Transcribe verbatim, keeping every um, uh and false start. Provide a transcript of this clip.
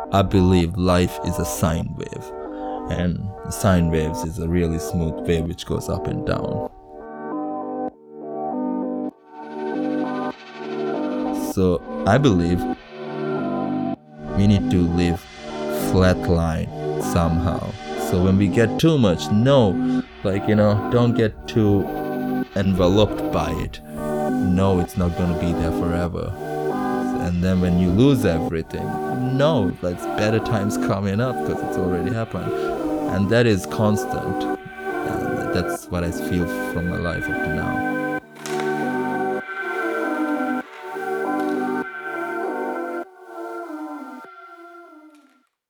I believe life is a sine wave, and sine waves is a really smooth wave which goes up and down. So I believe we need to live flatline somehow. So when we get too much, no, like, you know, don't get too enveloped by it. No, it's not going to be there forever. And then when you lose everything, no, like better times coming up because it's already happened. And that is constant. And that's what I feel from my life up to now.